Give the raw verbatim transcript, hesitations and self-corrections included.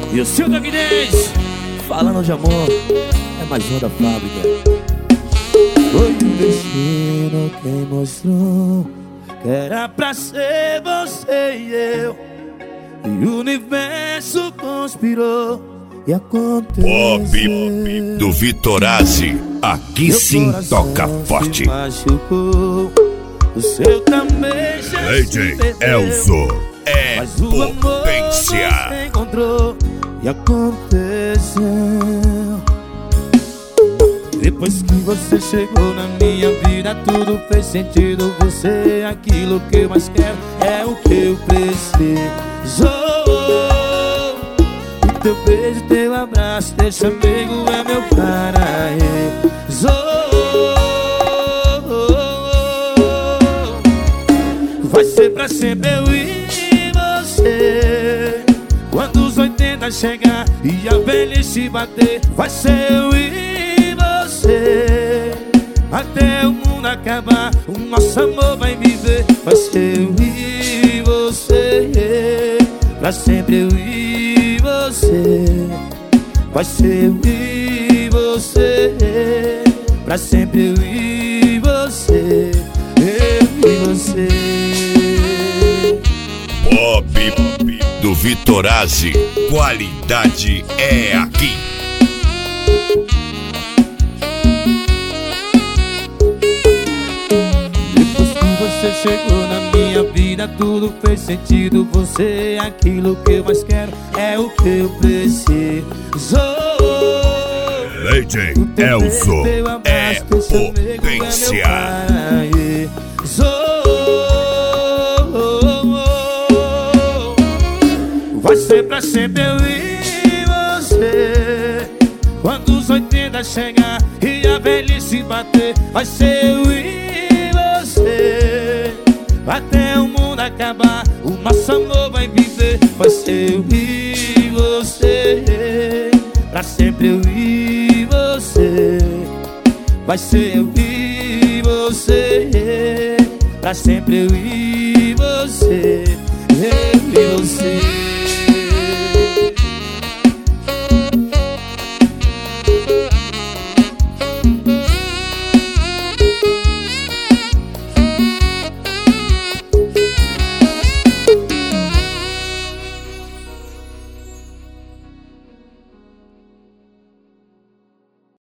E o seu Dogdez, falando de amor, é mais uma da fábrica. Foi o destino quem mostrou que era pra ser você e eu, e o universo conspirou e aconteceu. Pop do Vitorazzi, aqui sim toca forte. Machucou, o seu também já D J Elzo é mas o amor potência. você encontrou e aconteceu. Depois que você chegou na minha vida, tudo fez sentido. Você é aquilo que eu mais quero, é o que eu preciso. O teu beijo, teu abraço, teu chamego é meu paraíso. Vai ser pra sempre eu e você. Quando os oitenta chegar e a velhice bater, vai ser eu e você. Até o mundo acabar, o nosso amor vai viver. Vai ser eu e você. Pra sempre eu e você. Vai ser eu e você. Pra sempre eu e você. Eu e você. Pop do Vitorazzi, qualidade é aqui. Depois que você chegou na minha vida, tudo fez sentido. Você é aquilo que eu mais quero, é o que eu preciso. D J Elzo é potência. Vai ser pra sempre eu e você. Quando os oitenta chegar e a velhice bater, vai ser eu e você. Até o mundo acabar, o nosso amor vai viver. Vai ser eu e você. Pra sempre eu e você. Vai ser eu e você. Pra sempre eu e você. Eu e você.